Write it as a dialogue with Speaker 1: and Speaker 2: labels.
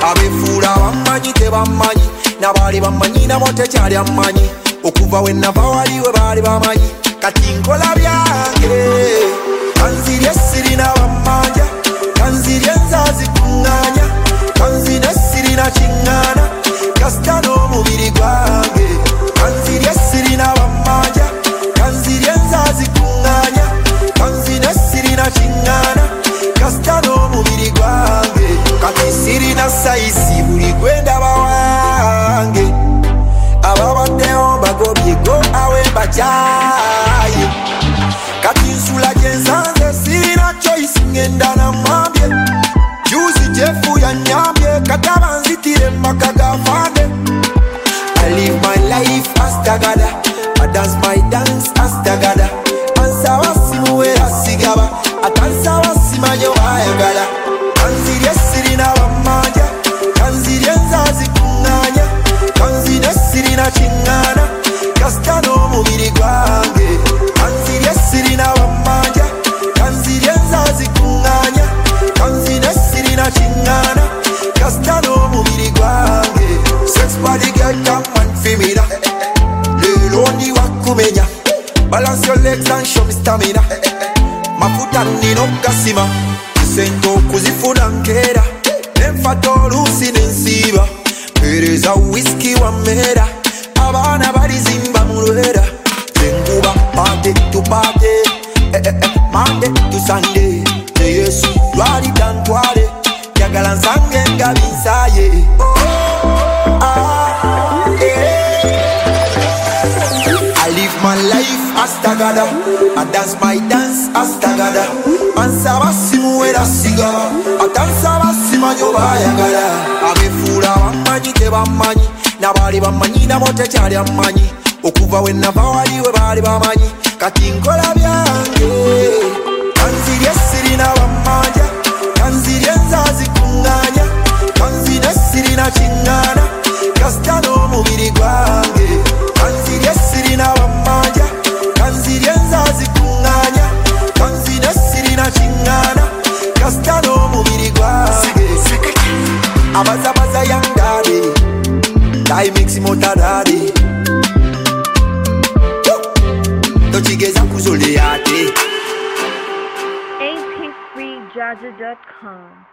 Speaker 1: abefuula bamanyi tebamanyi n'abaali bamanyi nabo tekyali amanyi okuva we nava wali we baali bamanyi kati nkola byange kanzirye sirina bamanja kanzirye nzazi kuŋŋaanya kanzine sirina kiŋŋaana kasita n'omubiri gwange kanzirye sirina bamanja kanzirye nzazi kuŋŋaanya kanzine sirina kiŋŋaana kasita n'omubiri gwange kati sirina sayisi buli gwendaba wange ababaddeho bagobye go awe mbakyaye kati nsula gyensanze sirina choice ngenda namwambye juzi jefu yanyambye kataba nzitire maka gafande I live my life astagada I dance my dance astagada ansawa simuwera sigaba akansawa simanyo ayagala kanzirye sirina bamanja kanzirye nzazi kuŋŋaanya kanzine sirina kiŋŋaana kasita n'omubiri gwange kanzirye sirina bamanja kanzirye nzazi kuŋŋaanya kanzine sirina kiŋŋaana kasita n'omubiri gwange sex body girl come and femina leero ndi wakumenya balance your legs and show me stamina mafuta nina okasima sente okuzifuna nkeera nenfata oluusi nensiiba pereza whisky wammera abaana balizimba mulwera enkuba pate to pate Monday to Sunday ne Yesu lwalida ntwale njagala nsange nga binsaye I live my life astagada I dance my dance astagada ansaba simuwera sigaba atansaba simanyo bayagala abefuula bamanyi tebamanyi n'abaali bamanyi nabo tekyali amanyi okuva we nava wali we baali bamanyi kati nkola byange kanzirye sirina bamanja kanzirye nzazi kuŋŋaanya kanzine sirina kiŋŋaana kasita n'omubiri gwange kanzirye sirina bamanja kanzirye nzazi kuŋŋaanya kanzine sirina kiŋŋaana kasita n'omubiri gwange abazabaza yangade Timexi motadade tochigeza kuzole ate
Speaker 2: AP3Jaja.com